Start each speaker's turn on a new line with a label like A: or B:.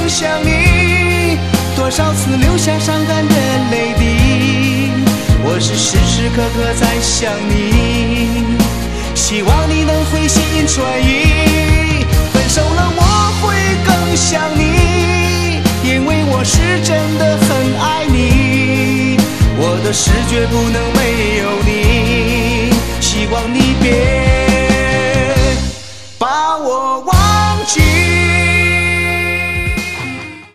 A: 更想你，多少次流下伤感的泪滴，我是时时刻刻在想你，希望你能回心转意。分手了我会更想你，因为我是真的很爱你，我的事绝不能